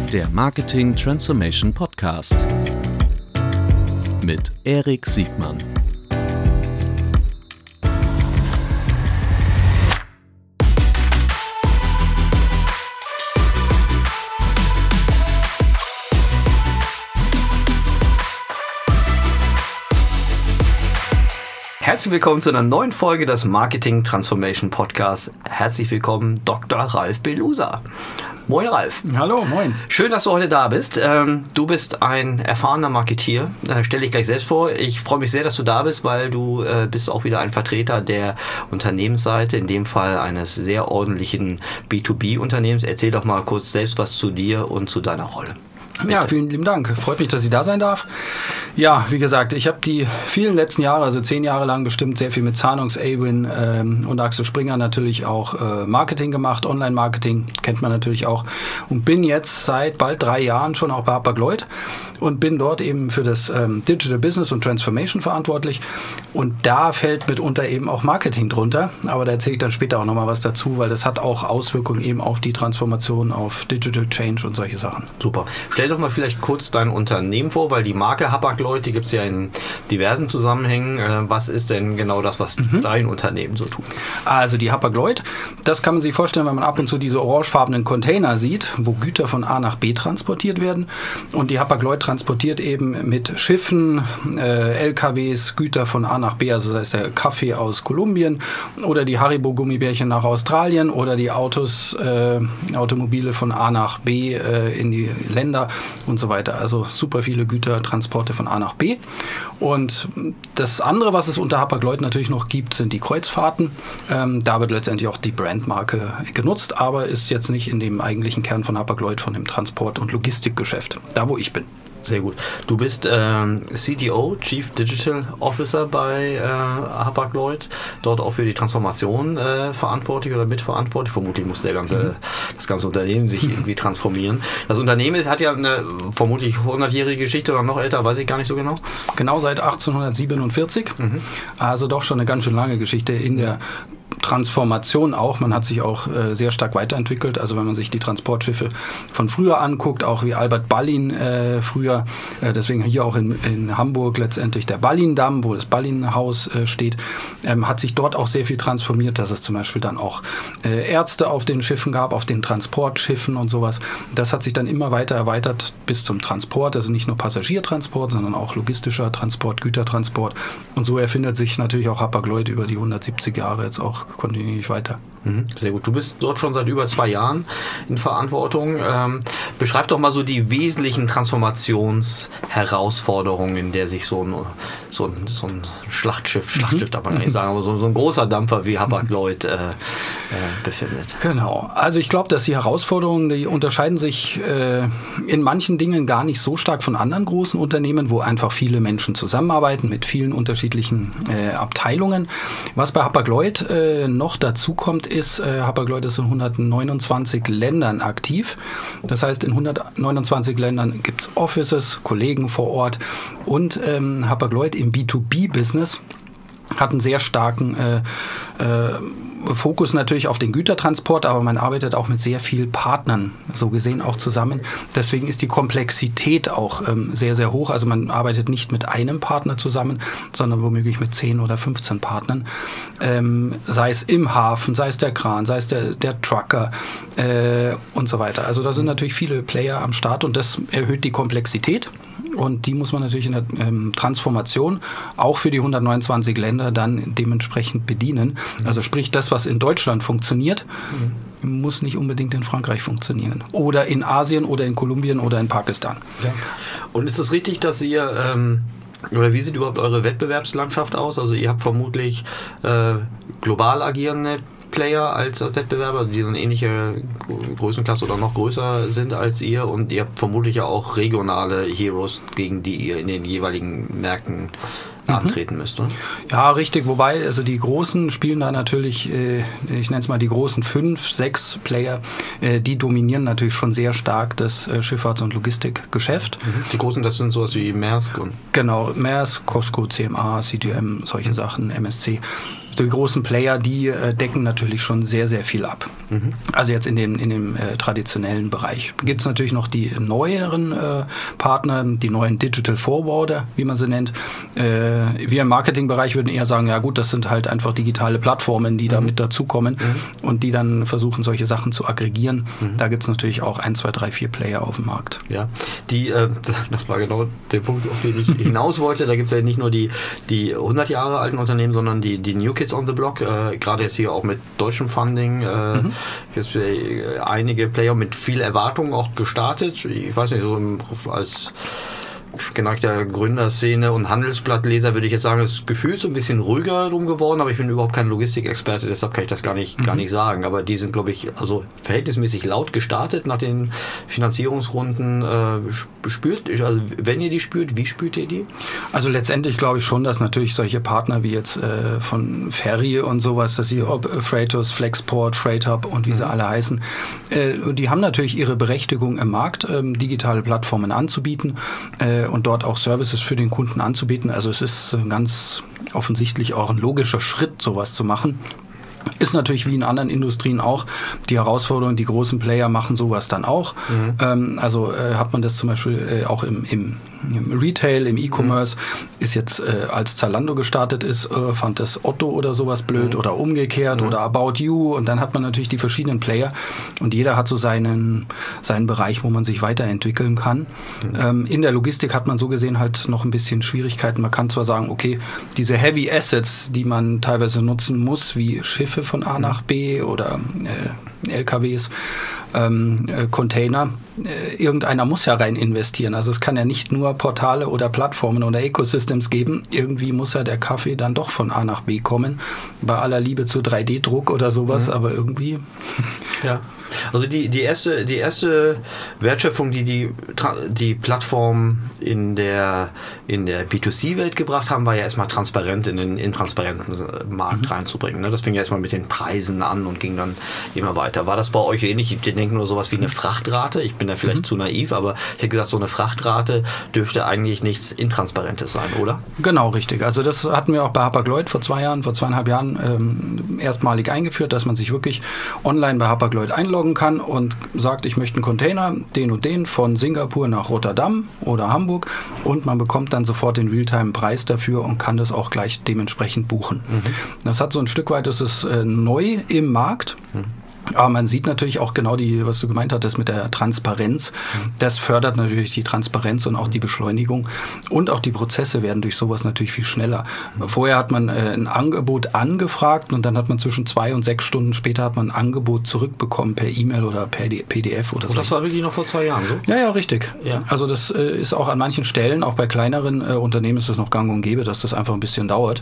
Der Marketing Transformation Podcast mit Erik Siegmann. Herzlich willkommen zu einer neuen Folge des Marketing Transformation Podcasts. Herzlich willkommen, Dr. Ralf Belusa. Moin Ralf. Hallo, moin. Schön, dass du heute da bist. Du bist ein erfahrener Marketier. Stell dich gleich selbst vor. Ich freue mich sehr, dass du da bist, weil du bist auch wieder ein Vertreter der Unternehmensseite, in dem Fall eines sehr ordentlichen B2B-Unternehmens. Erzähl doch mal kurz selbst was zu dir und zu deiner Rolle. Bitte. Ja, vielen lieben Dank. Freut mich, dass ich da sein darf. Ja, wie gesagt, ich habe die vielen letzten Jahre, also 10 Jahre lang bestimmt, sehr viel mit Zahnungs, Awin und Axel Springer natürlich auch Marketing gemacht, Online-Marketing, kennt man natürlich auch. Und bin jetzt seit bald 3 Jahren schon auch bei Hapag-Lloyd und bin dort eben für das Digital Business und Transformation verantwortlich. Und da fällt mitunter eben auch Marketing drunter. Aber da erzähle ich dann später auch nochmal was dazu, weil das hat auch Auswirkungen eben auf die Transformation, auf Digital Change und solche Sachen. Super. Stell doch mal vielleicht kurz dein Unternehmen vor, weil die Marke Hapag-Lloyd, die gibt es ja in diversen Zusammenhängen. Was ist denn genau das, was dein Unternehmen so tut? Also die Hapag-Lloyd, das kann man sich vorstellen, wenn man ab und zu diese orangefarbenen Container sieht, wo Güter von A nach B transportiert werden. Und die Hapag-Lloyd transportiert eben mit Schiffen, LKWs, Güter von A nach B, also sei es der Kaffee aus Kolumbien oder die Haribo-Gummibärchen nach Australien oder die Automobile von A nach B in die Länder und so weiter. Also super viele Gütertransporte von A nach B. Und das andere, was es unter Hapag-Lloyd natürlich noch gibt, sind die Kreuzfahrten. Da wird letztendlich auch die Brandmarke genutzt, aber ist jetzt nicht in dem eigentlichen Kern von Hapag-Lloyd, von dem Transport- und Logistikgeschäft, da wo ich bin. Sehr gut. Du bist CDO, Chief Digital Officer bei Hapag-Lloyd, dort auch für die Transformation verantwortlich oder mitverantwortlich. Vermutlich muss das ganze Unternehmen sich irgendwie transformieren. Das Unternehmen hat ja eine vermutlich 100-jährige Geschichte oder noch älter, weiß ich gar nicht so genau. Genau seit 1847. Also doch schon eine ganz schön lange Geschichte in der Transformation auch. Man hat sich auch sehr stark weiterentwickelt. Also wenn man sich die Transportschiffe von früher anguckt, auch wie Albert Ballin früher, deswegen hier auch in Hamburg letztendlich der Ballin-Damm, wo das Ballin-Haus steht, hat sich dort auch sehr viel transformiert, dass es zum Beispiel dann auch Ärzte auf den Schiffen gab, auf den Transportschiffen und sowas. Das hat sich dann immer weiter erweitert bis zum Transport, also nicht nur Passagiertransport, sondern auch logistischer Transport, Gütertransport. Und so erfindet sich natürlich auch Hapag-Lloyd über die 170 Jahre jetzt auch kontinuierlich weiter. Sehr gut. Du bist dort schon seit über 2 Jahren in Verantwortung. Beschreib doch mal so die wesentlichen Transformationsherausforderungen, in der sich so ein Schlachtschiff darf man nicht sagen, aber so ein großer Dampfer wie Hapag-Lloyd befindet. Genau. Also ich glaube, dass die Herausforderungen, die unterscheiden sich in manchen Dingen gar nicht so stark von anderen großen Unternehmen, wo einfach viele Menschen zusammenarbeiten mit vielen unterschiedlichen Abteilungen. Was bei Hapag-Lloyd noch dazu kommt, ist, Hapag-Lloyd ist in 129 Ländern aktiv. Das heißt, in 129 Ländern gibt es Offices, Kollegen vor Ort und Hapag-Lloyd im B2B-Business hat einen sehr starken Fokus natürlich auf den Gütertransport, aber man arbeitet auch mit sehr vielen Partnern, so gesehen auch zusammen. Deswegen ist die Komplexität auch sehr, sehr hoch. Also man arbeitet nicht mit einem Partner zusammen, sondern womöglich mit 10 oder 15 Partnern. Sei es im Hafen, sei es der Kran, sei es der Trucker und so weiter. Also da sind natürlich viele Player am Start und das erhöht die Komplexität. Und die muss man natürlich in der Transformation auch für die 129 Länder dann dementsprechend bedienen. Also sprich, das, was in Deutschland funktioniert, muss nicht unbedingt in Frankreich funktionieren. Oder in Asien oder in Kolumbien oder in Pakistan. Ja. Und ist es richtig, dass ihr, oder wie sieht überhaupt eure Wettbewerbslandschaft aus? Also ihr habt vermutlich global agierende Player als Wettbewerber, die so eine ähnliche Größenklasse oder noch größer sind als ihr, und ihr habt vermutlich ja auch regionale Heroes, gegen die ihr in den jeweiligen Märkten antreten müsst, oder? Ja, richtig, wobei also die Großen spielen da natürlich, ich nenne es mal die großen 5, 6 Player, die dominieren natürlich schon sehr stark das Schifffahrts- und Logistikgeschäft. Die Großen, das sind sowas wie Maersk und... Genau, Maersk, COSCO, CMA, CGM, solche Sachen, MSC. die großen Player, die decken natürlich schon sehr, sehr viel ab. Also jetzt in dem traditionellen Bereich. Gibt es natürlich noch die neueren Partner, die neuen Digital Forwarder, wie man sie nennt. Wir im Marketingbereich würden eher sagen, ja gut, das sind halt einfach digitale Plattformen, die da mit dazukommen und die dann versuchen, solche Sachen zu aggregieren. Da gibt es natürlich auch 1, 2, 3, 4 Player auf dem Markt. Ja, das war genau der Punkt, auf den ich hinaus wollte. Da gibt es ja nicht nur die 100 Jahre alten Unternehmen, sondern die New Kids on the Block. Gerade jetzt hier auch mit deutschem Funding. Jetzt einige Player mit viel Erwartung auch gestartet. Ich weiß nicht, so als geneigter Gründerszene und Handelsblattleser würde ich jetzt sagen, es ist gefühlt so ein bisschen ruhiger drum geworden, aber ich bin überhaupt kein Logistikexperte, deshalb kann ich das gar nicht sagen. Aber die sind, glaube ich, also verhältnismäßig laut gestartet nach den Finanzierungsrunden. Also wenn ihr die spürt, wie spürt ihr die? Also letztendlich glaube ich schon, dass natürlich solche Partner wie jetzt von Ferry und sowas, dass sie Freightos, Flexport, Freighthub und wie sie alle heißen, die haben natürlich ihre Berechtigung im Markt, digitale Plattformen anzubieten und dort auch Services für den Kunden anzubieten. Also es ist ganz offensichtlich auch ein logischer Schritt, sowas zu machen. Ist natürlich wie in anderen Industrien auch die Herausforderung, die großen Player machen sowas dann auch. Also hat man das zum Beispiel auch im Retail, im E-Commerce, ist jetzt als Zalando gestartet ist, fand das Otto oder sowas blöd oder umgekehrt oder About You und dann hat man natürlich die verschiedenen Player und jeder hat so seinen Bereich, wo man sich weiterentwickeln kann. In der Logistik hat man so gesehen halt noch ein bisschen Schwierigkeiten. Man kann zwar sagen, okay, diese Heavy Assets, die man teilweise nutzen muss, wie Schiffe von A nach B oder LKWs, Container, irgendeiner muss ja rein investieren. Also es kann ja nicht nur Portale oder Plattformen oder Ecosystems geben. Irgendwie muss ja der Kaffee dann doch von A nach B kommen. Bei aller Liebe zu 3D-Druck oder sowas, aber irgendwie... Ja. Also die erste Wertschöpfung, die Plattform in der B2C-Welt gebracht haben, war ja erstmal transparent in den intransparenten Markt reinzubringen. Ne? Das fing ja erstmal mit den Preisen an und ging dann immer weiter. War das bei euch ähnlich? Ich denke nur sowas wie eine Frachtrate. Ich bin da vielleicht zu naiv, aber ich hätte gesagt, so eine Frachtrate dürfte eigentlich nichts Intransparentes sein, oder? Genau, richtig. Also das hatten wir auch bei Hapag-Lloyd vor 2,5 Jahren erstmalig eingeführt, dass man sich wirklich online bei Hapag-Lloyd einloggen kann und sagt, ich möchte einen Container, den und den, von Singapur nach Rotterdam oder Hamburg und man bekommt dann sofort den Realtime-Preis dafür und kann das auch gleich dementsprechend buchen. Das hat so ein Stück weit, das ist neu im Markt. Aber man sieht natürlich auch genau was du gemeint hattest mit der Transparenz. Das fördert natürlich die Transparenz und auch die Beschleunigung. Und auch die Prozesse werden durch sowas natürlich viel schneller. Vorher hat man ein Angebot angefragt und dann hat man zwischen 2 und 6 Stunden später hat man ein Angebot zurückbekommen per E-Mail oder per PDF oder so. Das war wirklich noch vor 2 Jahren so? Ja, richtig. Ja. Also das ist auch an manchen Stellen, auch bei kleineren Unternehmen ist das noch gang und gäbe, dass das einfach ein bisschen dauert.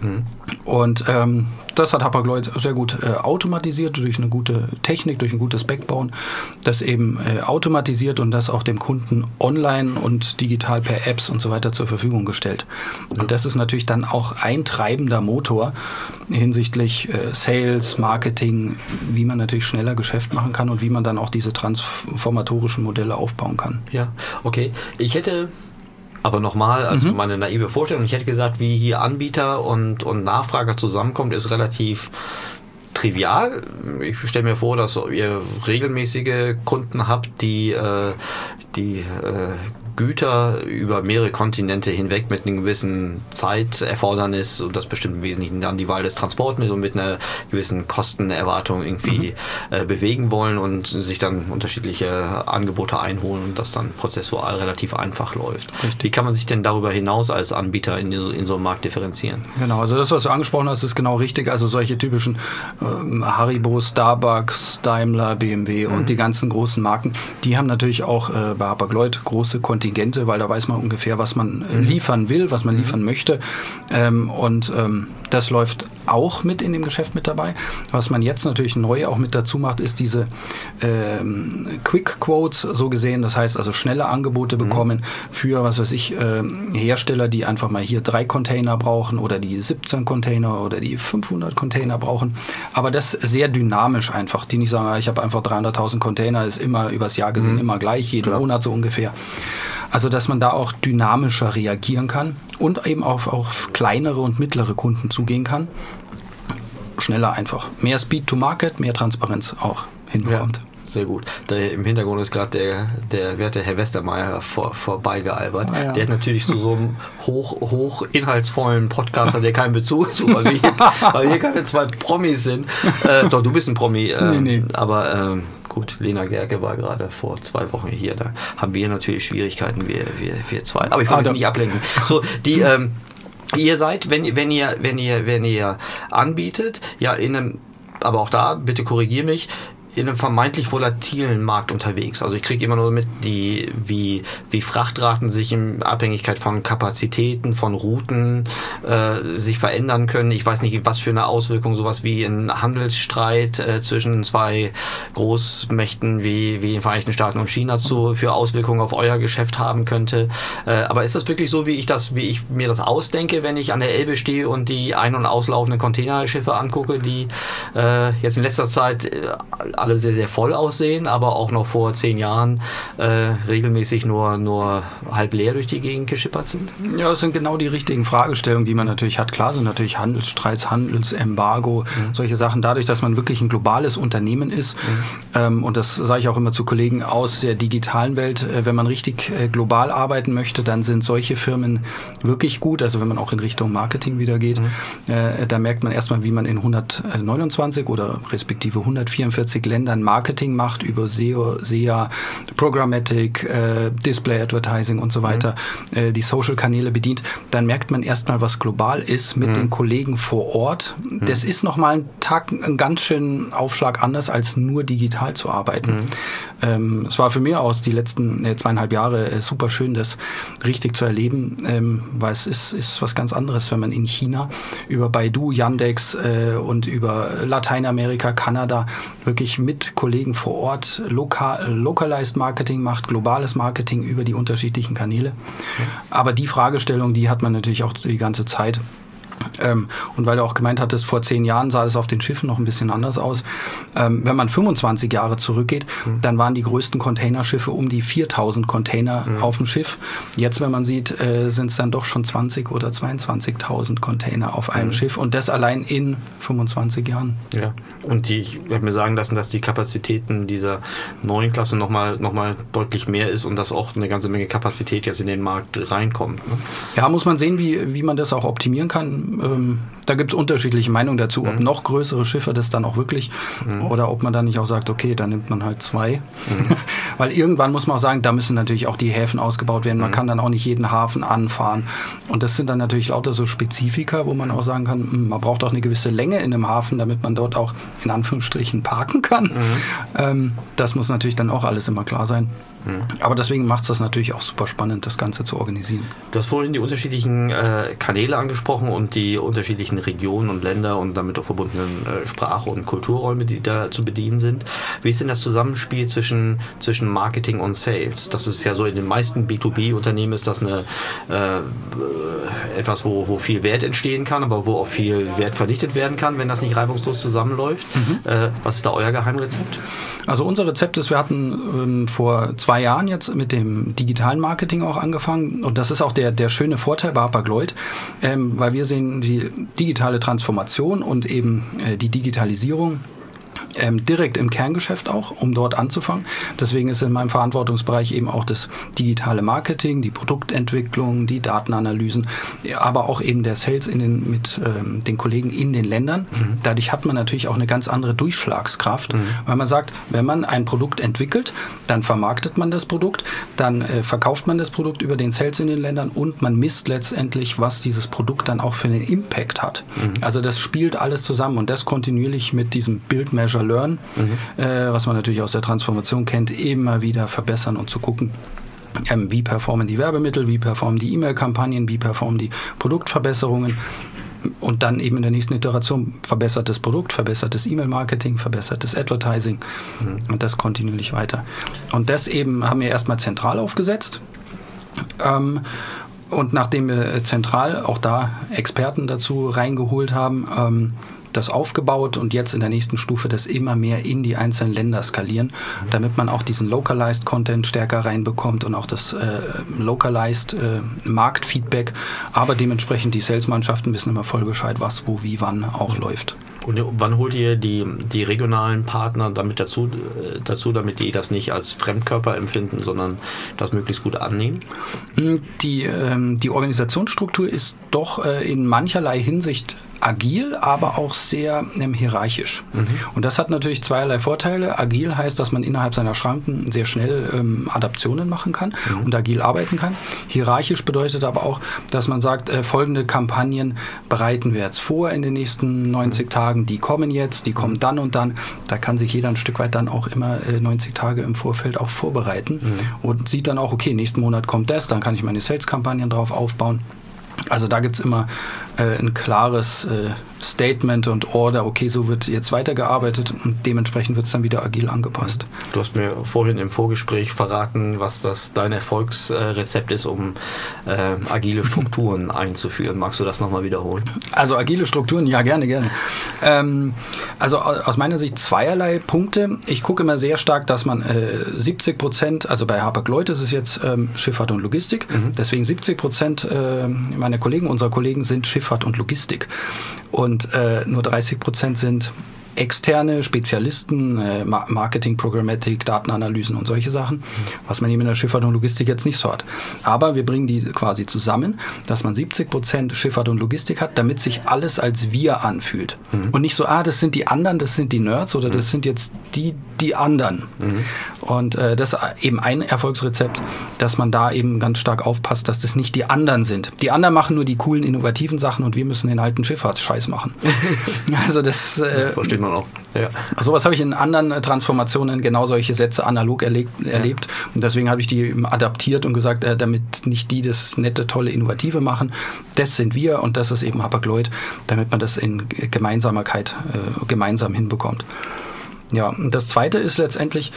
Und das hat Hapag-Lloyd sehr gut automatisiert durch eine gute Technik, durch ein gutes Backbone, das eben automatisiert und das auch dem Kunden online und digital per Apps und so weiter zur Verfügung gestellt. Und das ist natürlich dann auch ein treibender Motor hinsichtlich Sales, Marketing, wie man natürlich schneller Geschäft machen kann und wie man dann auch diese transformatorischen Modelle aufbauen kann. Ja, okay. Ich hätte... Aber nochmal, also meine naive Vorstellung, ich hätte gesagt, wie hier Anbieter und Nachfrager zusammenkommt, ist relativ trivial. Ich stelle mir vor, dass ihr regelmäßige Kunden habt, die Güter über mehrere Kontinente hinweg mit einem gewissen Zeiterfordernis und das bestimmt im Wesentlichen dann die Wahl des Transportmittels und mit einer gewissen Kostenerwartung irgendwie bewegen wollen und sich dann unterschiedliche Angebote einholen und das dann prozessual relativ einfach läuft. Richtig. Wie kann man sich denn darüber hinaus als Anbieter in so einem Markt differenzieren? Genau, also das, was du angesprochen hast, ist genau richtig. Also solche typischen Haribo, Starbucks, Daimler, BMW und die ganzen großen Marken, die haben natürlich auch bei Hapag-Lloyd große Kontingente, weil da weiß man ungefähr, was man liefern will, was man liefern möchte. Das läuft auch mit in dem Geschäft mit dabei. Was man jetzt natürlich neu auch mit dazu macht, ist diese Quick Quotes, so gesehen. Das heißt also schnelle Angebote bekommen für, was weiß ich, Hersteller, die einfach mal hier 3 Container brauchen oder die 17 Container oder die 500 Container brauchen. Aber das sehr dynamisch einfach. Die nicht sagen, ich habe einfach 300.000 Container, ist immer übers Jahr gesehen immer gleich, jeden Monat so ungefähr. Also, dass man da auch dynamischer reagieren kann und eben auf kleinere und mittlere Kunden zugehen kann. schneller einfach. Mehr Speed to Market, mehr Transparenz auch hinbekommt. Ja. Sehr gut. Im Hintergrund ist gerade der werte Herr Westermeier vorbeigealbert. Ah, ja. Der hat natürlich zu so einem hoch inhaltsvollen Podcaster, der keinen Bezug zu, weil wir keine zwei Promis sind. Doch, du bist ein Promi. Nee. Aber gut, Lena Gerke war gerade vor 2 Wochen hier. Da haben wir natürlich Schwierigkeiten, wir zwei. Aber ich wollte es nicht ablenken. So, ihr seid, wenn ihr anbietet, ja, aber auch da, bitte korrigier mich, in einem vermeintlich volatilen Markt unterwegs. Also ich kriege immer nur mit, wie Frachtraten sich in Abhängigkeit von Kapazitäten, von Routen sich verändern können. Ich weiß nicht, was für eine Auswirkung sowas wie ein Handelsstreit zwischen 2 Großmächten wie den Vereinigten Staaten und China für Auswirkungen auf euer Geschäft haben könnte. Aber ist das wirklich so, wie ich mir das ausdenke, wenn ich an der Elbe stehe und die ein- und auslaufenden Containerschiffe angucke, die jetzt in letzter Zeit alle sehr, sehr voll aussehen, aber auch noch vor 10 Jahren regelmäßig nur halb leer durch die Gegend geschippert sind? Ja, das sind genau die richtigen Fragestellungen, die man natürlich hat. Klar sind natürlich Handelsstreits, Handelsembargo, solche Sachen. Dadurch, dass man wirklich ein globales Unternehmen ist, und das sage ich auch immer zu Kollegen aus der digitalen Welt, wenn man richtig global arbeiten möchte, dann sind solche Firmen wirklich gut. Also wenn man auch in Richtung Marketing wieder geht, da merkt man erstmal, wie man in 129 oder respektive 144 Ländern Marketing macht über SEO, SEA, Programmatic, Display Advertising und so weiter, die Social-Kanäle bedient, dann merkt man erstmal, was global ist mit den Kollegen vor Ort. Das ist nochmal ein ganz schönen Aufschlag anders, als nur digital zu arbeiten. Es war für mich aus die letzten 2,5 Jahre super schön, das richtig zu erleben, weil es ist was ganz anderes, wenn man in China über Baidu, Yandex und über Lateinamerika, Kanada wirklich mit Kollegen vor Ort Localized Marketing macht, globales Marketing über die unterschiedlichen Kanäle. Aber die Fragestellung, die hat man natürlich auch die ganze Zeit. Und weil du auch gemeint hattest, vor 10 Jahren sah das auf den Schiffen noch ein bisschen anders aus. Wenn man 25 Jahre zurückgeht, dann waren die größten Containerschiffe um die 4.000 Container auf dem Schiff. Jetzt, wenn man sieht, sind es dann doch schon 20.000 oder 22.000 Container auf einem Schiff und das allein in 25 Jahren. Ja, und ich habe mir sagen lassen, dass die Kapazitäten dieser neuen Klasse nochmal deutlich mehr ist und dass auch eine ganze Menge Kapazität jetzt in den Markt reinkommt. Ne? Ja, muss man sehen, wie man das auch optimieren kann. Da gibt es unterschiedliche Meinungen dazu, ob noch größere Schiffe das dann auch wirklich oder ob man dann nicht auch sagt, okay, dann nimmt man halt 2. Weil irgendwann muss man auch sagen, da müssen natürlich auch die Häfen ausgebaut werden. Man kann dann auch nicht jeden Hafen anfahren. Und das sind dann natürlich lauter so Spezifika, wo man auch sagen kann, man braucht auch eine gewisse Länge in einem Hafen, damit man dort auch in Anführungsstrichen parken kann. Das muss natürlich dann auch alles immer klar sein. Aber deswegen macht es das natürlich auch super spannend, das Ganze zu organisieren. Du hast vorhin die unterschiedlichen Kanäle angesprochen und die unterschiedlichen Regionen und Länder und damit auch verbundenen Sprache- und Kulturräume, die da zu bedienen sind. Wie ist denn das Zusammenspiel zwischen Marketing und Sales? Das ist ja so, in den meisten B2B-Unternehmen ist das etwas, wo viel Wert entstehen kann, aber wo auch viel Wert verdichtet werden kann, wenn das nicht reibungslos zusammenläuft. Was ist da euer Geheimrezept? Also unser Rezept ist, wir hatten vor 2 Jahren jetzt mit dem digitalen Marketing auch angefangen und das ist auch der schöne Vorteil bei Hapag-Lloyd, weil wir sehen die digitale Transformation und eben die Digitalisierung direkt im Kerngeschäft auch, um dort anzufangen. Deswegen ist in meinem Verantwortungsbereich eben auch das digitale Marketing, die Produktentwicklung, die Datenanalysen, aber auch eben der Sales mit den Kollegen in den Ländern. Dadurch hat man natürlich auch eine ganz andere Durchschlagskraft, weil man sagt, wenn man ein Produkt entwickelt, dann vermarktet man das Produkt, dann verkauft man das Produkt über den Sales in den Ländern und man misst letztendlich, was dieses Produkt dann auch für einen Impact hat. Also das spielt alles zusammen und das kontinuierlich mit diesem Build, Measure, Learn, was man natürlich aus der Transformation kennt, immer wieder verbessern und zu gucken, wie performen die Werbemittel, wie performen die E-Mail-Kampagnen, wie performen die Produktverbesserungen und dann eben in der nächsten Iteration verbessertes Produkt, verbessertes E-Mail-Marketing, verbessertes Advertising und das kontinuierlich weiter. Und das eben haben wir erstmal zentral aufgesetzt. Und nachdem wir zentral auch da Experten dazu reingeholt haben, das aufgebaut und jetzt in der nächsten Stufe das immer mehr in die einzelnen Länder skalieren, damit man auch diesen Localized Content stärker reinbekommt und auch das Localized Marktfeedback, aber dementsprechend die Salesmannschaften wissen immer voll Bescheid, was, wo, wie, wann auch läuft. Und wann holt ihr die regionalen Partner damit dazu, damit die das nicht als Fremdkörper empfinden, sondern das möglichst gut annehmen? Die Organisationsstruktur ist doch in mancherlei Hinsicht agil, aber auch sehr hierarchisch. Und das hat natürlich zweierlei Vorteile. Agil heißt, dass man innerhalb seiner Schranken sehr schnell Adaptionen machen kann und agil arbeiten kann. Hierarchisch bedeutet aber auch, dass man sagt, folgende Kampagnen bereiten wir jetzt vor in den nächsten 90 Tagen, die kommen jetzt, die kommen dann und dann. Da kann sich jeder ein Stück weit dann auch immer 90 Tage im Vorfeld auch vorbereiten und sieht dann auch, okay, nächsten Monat kommt das, dann kann ich meine Sales-Kampagnen drauf aufbauen. Also da gibt es immer ein klares Statement und Order, okay, so wird jetzt weitergearbeitet und dementsprechend wird es dann wieder agil angepasst. Du hast mir vorhin im Vorgespräch verraten, was dein Erfolgsrezept ist, um agile Strukturen einzuführen. Magst du das nochmal wiederholen? Also agile Strukturen, ja, gerne. Also aus meiner Sicht zweierlei Punkte. Ich gucke immer sehr stark, dass man 70%, also bei Hapag-Lloyd ist es jetzt Schifffahrt und Logistik, deswegen 70% unserer Kollegen sind Schifffahrt und Logistik. Und nur 30% sind externe Spezialisten, Marketing, Programmatic, Datenanalysen und solche Sachen, was man eben in der Schifffahrt und Logistik jetzt nicht so hat. Aber wir bringen die quasi zusammen, dass man 70% Schifffahrt und Logistik hat, damit sich alles als wir anfühlt. Und nicht so, das sind die anderen, das sind die Nerds oder das sind jetzt die anderen. Und das ist eben ein Erfolgsrezept, dass man da eben ganz stark aufpasst, dass das nicht die anderen sind. Die anderen machen nur die coolen, innovativen Sachen und wir müssen den alten Schifffahrtsscheiß machen. Also das versteht man auch. Ja. Sowas habe ich in anderen Transformationen, genau solche Sätze analog erlebt. Und deswegen habe ich die eben adaptiert und gesagt, damit nicht die das nette, tolle, innovative machen, das sind wir und das ist eben Hapag-Lloyd, damit man das in Gemeinsamkeit gemeinsam hinbekommt. Ja, und das Zweite ist letztendlich,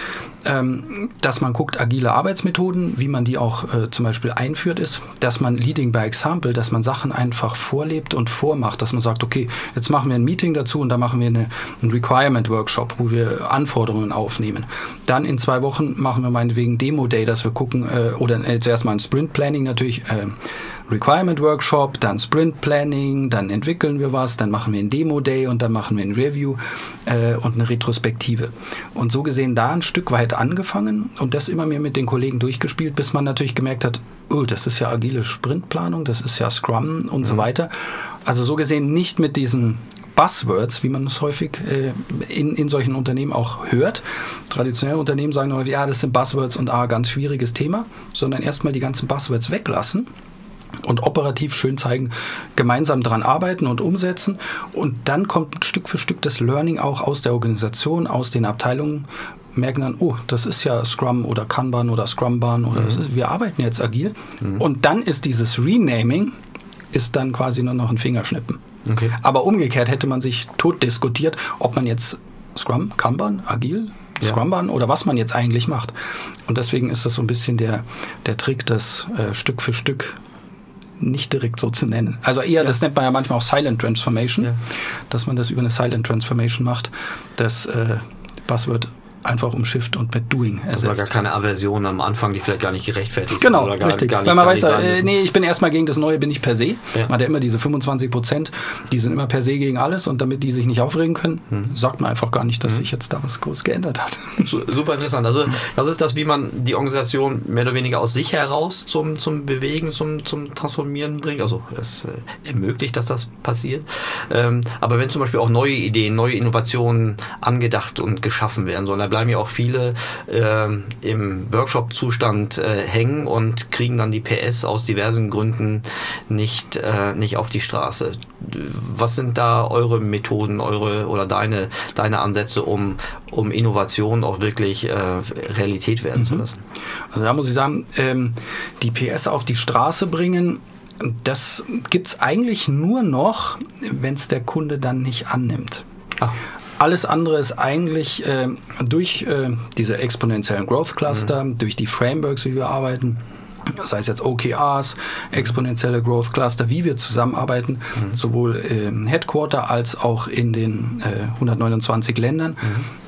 dass man guckt, agile Arbeitsmethoden, wie man die auch zum Beispiel einführt, ist, dass man Leading by Example, dass man Sachen einfach vorlebt und vormacht, dass man sagt, okay, jetzt machen wir ein Meeting dazu und da machen wir einen Requirement-Workshop, wo wir Anforderungen aufnehmen. Dann in 2 Wochen machen wir meinetwegen Demo-Day, dass wir gucken, oder zuerst mal ein Sprint-Planning natürlich, Requirement Workshop, dann Sprint Planning, dann entwickeln wir was, dann machen wir einen Demo Day und dann machen wir ein Review und eine Retrospektive. Und so gesehen da ein Stück weit angefangen und das immer mehr mit den Kollegen durchgespielt, bis man natürlich gemerkt hat, das ist ja agile Sprintplanung, das ist ja Scrum und so weiter. Also so gesehen nicht mit diesen Buzzwords, wie man es häufig in solchen Unternehmen auch hört. Traditionelle Unternehmen sagen häufig, ja, das sind Buzzwords und ganz schwieriges Thema, sondern erstmal die ganzen Buzzwords weglassen und operativ schön zeigen, gemeinsam dran arbeiten und umsetzen und dann kommt Stück für Stück das Learning auch aus der Organisation, aus den Abteilungen, merken dann, das ist ja Scrum oder Kanban oder Scrumban oder wir arbeiten jetzt agil und dann ist dieses Renaming ist dann quasi nur noch ein Fingerschnippen. Okay. Aber umgekehrt hätte man sich tot diskutiert, ob man jetzt Scrum, Kanban, agil, Scrumban oder was man jetzt eigentlich macht. Und deswegen ist das so ein bisschen der Trick, das Stück für Stück nicht direkt so zu nennen. Also eher, das nennt man ja manchmal auch Silent Transformation, dass man das über eine Silent Transformation macht, das Buzzword einfach umschifft und mit Doing ersetzt. Also gar keine Aversion am Anfang, die vielleicht gar nicht gerechtfertigt genau, sind. Genau, richtig. Weil man weiß, ich bin erstmal gegen das Neue, bin ich per se. Man hat ja immer diese 25%, die sind immer per se gegen alles und damit die sich nicht aufregen können, sagt man einfach gar nicht, dass sich jetzt da was groß geändert hat. Super interessant. Also das ist das, wie man die Organisation mehr oder weniger aus sich heraus zum Bewegen, zum Transformieren bringt. Also es ermöglicht, dass das passiert. Aber wenn zum Beispiel auch neue Ideen, neue Innovationen angedacht und geschaffen werden sollen, da bleiben ja auch viele im Workshop-Zustand hängen und kriegen dann die PS aus diversen Gründen nicht auf die Straße. Was sind da eure Methoden, oder deine Ansätze, um Innovation auch wirklich Realität werden zu lassen? Also da muss ich sagen, die PS auf die Straße bringen, das gibt es eigentlich nur noch, wenn es der Kunde dann nicht annimmt. Alles andere ist eigentlich durch diese exponentiellen Growth Cluster, durch die Frameworks, wie wir arbeiten, das heißt jetzt OKRs, exponentielle Growth Cluster, wie wir zusammenarbeiten, sowohl im Headquarter als auch in den 129 Ländern.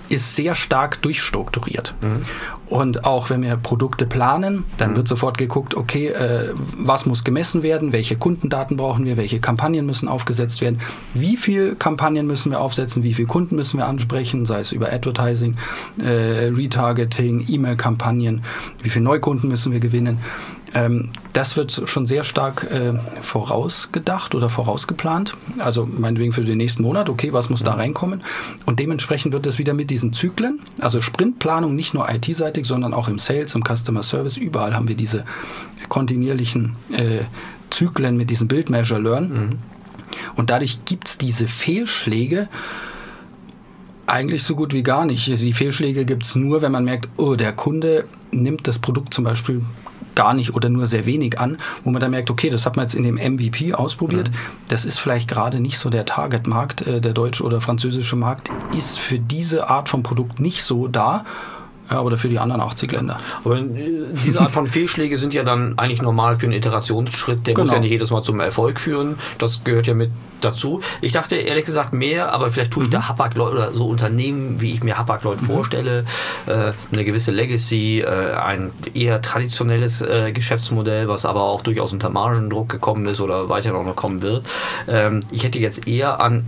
ist sehr stark durchstrukturiert. Und auch wenn wir Produkte planen, dann wird sofort geguckt, okay, was muss gemessen werden, welche Kundendaten brauchen wir, welche Kampagnen müssen aufgesetzt werden, wie viele Kampagnen müssen wir aufsetzen, wie viele Kunden müssen wir ansprechen, sei es über Advertising, Retargeting, E-Mail-Kampagnen, wie viele Neukunden müssen wir gewinnen. Das wird schon sehr stark vorausgedacht oder vorausgeplant. Also meinetwegen für den nächsten Monat, okay, was muss da reinkommen? Und dementsprechend wird es wieder mit diesen Zyklen, also Sprintplanung nicht nur IT-seitig, sondern auch im Sales, im Customer Service, überall haben wir diese kontinuierlichen Zyklen mit diesem Build, Measure, Learn. Und dadurch gibt es diese Fehlschläge eigentlich so gut wie gar nicht. Die Fehlschläge gibt es nur, wenn man merkt, oh, der Kunde nimmt das Produkt zum Beispiel gar nicht oder nur sehr wenig an, wo man dann merkt, okay, das hat man jetzt in dem MVP ausprobiert, das ist vielleicht gerade nicht so der Target-Markt, der deutsche oder französische Markt ist für diese Art von Produkt nicht so da, ja, oder für die anderen 80 Länder. Aber diese Art von Fehlschläge sind ja dann eigentlich normal für einen Iterationsschritt, der muss ja nicht jedes Mal zum Erfolg führen, das gehört ja mit dazu. Ich dachte ehrlich gesagt mehr, aber vielleicht tue ich da Hapag-Lloyd oder so Unternehmen, wie ich mir Hapag-Lloyd vorstelle, eine gewisse Legacy, ein eher traditionelles Geschäftsmodell, was aber auch durchaus unter Margendruck gekommen ist oder weiter noch kommen wird. Ich hätte jetzt eher an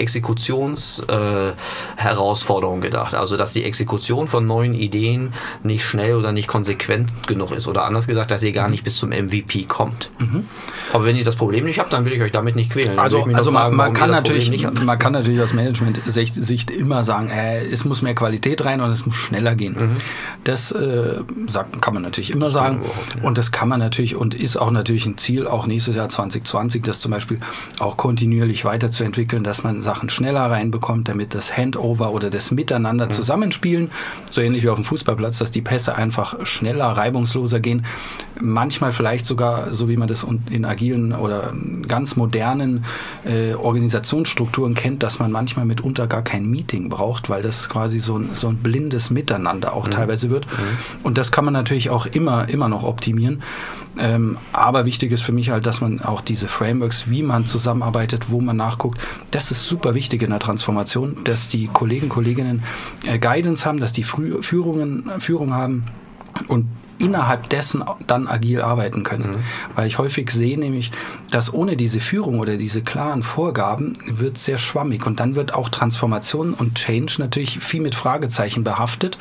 Exekutionsherausforderungen gedacht, also dass die Exekution von neuen Ideen nicht schnell oder nicht konsequent genug ist oder anders gesagt, dass ihr gar nicht bis zum MVP kommt. Aber wenn ihr das Problem nicht habt, dann will ich euch damit nicht quälen. Also man kann natürlich aus Management-Sicht immer sagen, es muss mehr Qualität rein und es muss schneller gehen. Das kann man natürlich immer sagen. Und das kann man natürlich und ist auch natürlich ein Ziel, auch nächstes Jahr 2020, das zum Beispiel auch kontinuierlich weiterzuentwickeln, dass man Sachen schneller reinbekommt, damit das Handover oder das Miteinander zusammenspielen, so ähnlich wie auf dem Fußballplatz, dass die Pässe einfach schneller, reibungsloser gehen. Manchmal vielleicht sogar, so wie man das in agilen oder ganz modernen Organisationsstrukturen kennt, dass man manchmal mitunter gar kein Meeting braucht, weil das quasi so ein blindes Miteinander auch teilweise wird. Und das kann man natürlich auch immer noch optimieren. Aber wichtig ist für mich halt, dass man auch diese Frameworks, wie man zusammenarbeitet, wo man nachguckt, das ist super wichtig in der Transformation, dass die Kolleginnen Guidance haben, dass die Führung haben und innerhalb dessen dann agil arbeiten können. Weil ich häufig sehe nämlich, dass ohne diese Führung oder diese klaren Vorgaben wird es sehr schwammig und dann wird auch Transformation und Change natürlich viel mit Fragezeichen behaftet.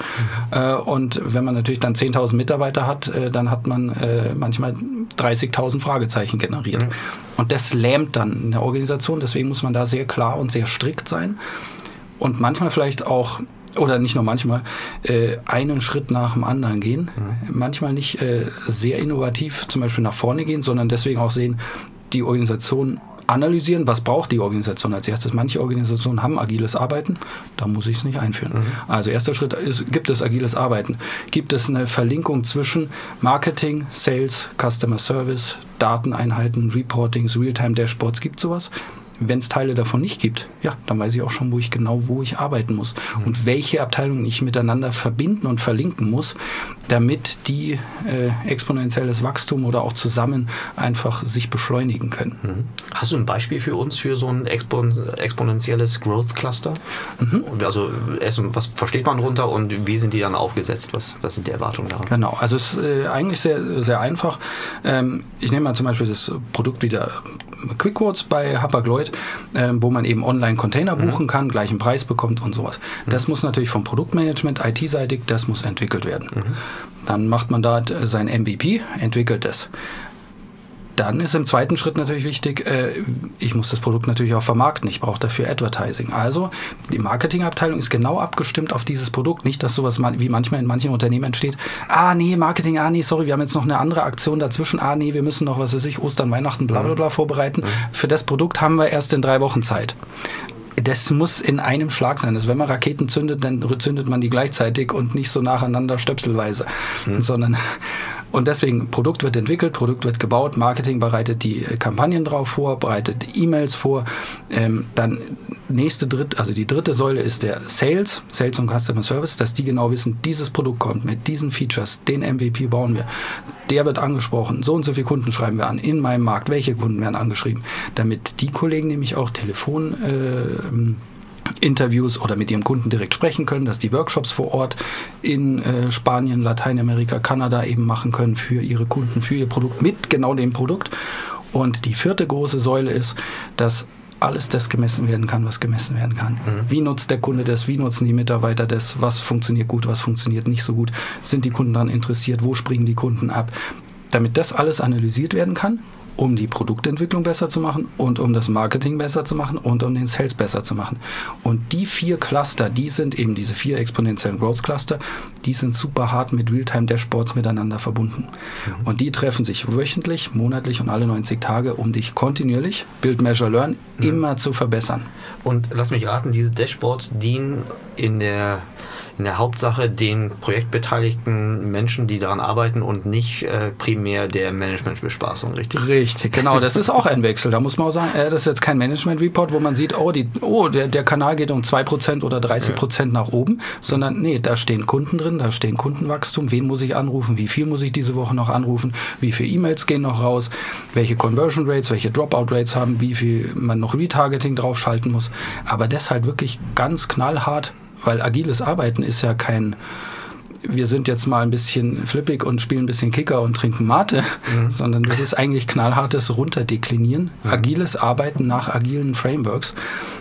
Und wenn man natürlich dann 10.000 Mitarbeiter hat, dann hat man manchmal 30.000 Fragezeichen generiert. Und das lähmt dann in der Organisation, deswegen muss man da sehr klar und sehr strikt sein und manchmal vielleicht auch oder nicht nur manchmal, einen Schritt nach dem anderen gehen. Manchmal nicht sehr innovativ zum Beispiel nach vorne gehen, sondern deswegen auch sehen, die Organisation analysieren, was braucht die Organisation als erstes. Manche Organisationen haben agiles Arbeiten, da muss ich es nicht einführen. Also erster Schritt ist, gibt es agiles Arbeiten? Gibt es eine Verlinkung zwischen Marketing, Sales, Customer Service, Dateneinheiten, Reportings, Realtime-Dashboards, gibt es sowas? Wenn es Teile davon nicht gibt, ja, dann weiß ich auch schon, wo ich arbeiten muss und welche Abteilungen ich miteinander verbinden und verlinken muss, damit die exponentielles Wachstum oder auch zusammen einfach sich beschleunigen können. Hast du ein Beispiel für uns für so ein exponentielles Growth Cluster? Also was versteht man darunter und wie sind die dann aufgesetzt? Was sind die Erwartungen daran? Genau, also es ist eigentlich sehr, sehr einfach. Ich nehme mal zum Beispiel das Produkt wieder Quick Quotes bei Hapag-Lloyd, wo man eben online Container buchen kann, gleichen Preis bekommt und sowas. Das muss natürlich vom Produktmanagement, IT-seitig, das muss entwickelt werden. Dann macht man da sein MVP, entwickelt es. Dann ist im zweiten Schritt natürlich wichtig, ich muss das Produkt natürlich auch vermarkten. Ich brauche dafür Advertising. Also die Marketingabteilung ist genau abgestimmt auf dieses Produkt. Nicht, dass sowas wie manchmal in manchen Unternehmen entsteht. Marketing, sorry, wir haben jetzt noch eine andere Aktion dazwischen. Wir müssen noch, Ostern, Weihnachten, bla bla bla vorbereiten. Für das Produkt haben wir erst in 3 Wochen Zeit. Das muss in einem Schlag sein. Also wenn man Raketen zündet, dann zündet man die gleichzeitig und nicht so nacheinander stöpselweise, sondern und deswegen, Produkt wird entwickelt, Produkt wird gebaut, Marketing bereitet die Kampagnen drauf vor, bereitet E-Mails vor. Dann die dritte Säule ist der Sales und Customer Service, dass die genau wissen, dieses Produkt kommt mit diesen Features, den MVP bauen wir. Der wird angesprochen, so und so viele Kunden schreiben wir an, in meinem Markt, welche Kunden werden angeschrieben, damit die Kollegen nämlich auch Interviews oder mit ihrem Kunden direkt sprechen können, dass die Workshops vor Ort in Spanien, Lateinamerika, Kanada eben machen können für ihre Kunden, für ihr Produkt, mit genau dem Produkt. Und die vierte große Säule ist, dass alles das gemessen werden kann, was gemessen werden kann. Wie nutzt der Kunde das? Wie nutzen die Mitarbeiter das? Was funktioniert gut? Was funktioniert nicht so gut? Sind die Kunden daran interessiert? Wo springen die Kunden ab? Damit das alles analysiert werden kann, um die Produktentwicklung besser zu machen und um das Marketing besser zu machen und um den Sales besser zu machen. Und die 4 Cluster, die sind eben diese 4 exponentiellen Growth Cluster, die sind super hart mit Realtime-Dashboards miteinander verbunden. Und die treffen sich wöchentlich, monatlich und alle 90 Tage, um dich kontinuierlich, Build, Measure, Learn, immer zu verbessern. Und lass mich raten, diese Dashboards dienen in der Hauptsache den projektbeteiligten Menschen, die daran arbeiten und nicht primär der Managementbespaßung, richtig? Richtig, genau. Das ist auch ein Wechsel. Da muss man auch sagen, das ist jetzt kein Management-Report, wo man sieht, der Kanal geht um 2% oder 30% nach oben, sondern nee, da stehen Kunden drin, da stehen Kundenwachstum, wen muss ich anrufen, wie viel muss ich diese Woche noch anrufen, wie viele E-Mails gehen noch raus, welche Conversion Rates, welche Dropout Rates haben, wie viel man noch Retargeting draufschalten muss. Aber das halt wirklich ganz knallhart, weil agiles Arbeiten ist ja kein, wir sind jetzt mal ein bisschen flippig und spielen ein bisschen Kicker und trinken Mate, sondern das ist eigentlich knallhartes Runterdeklinieren. Agiles Arbeiten nach agilen Frameworks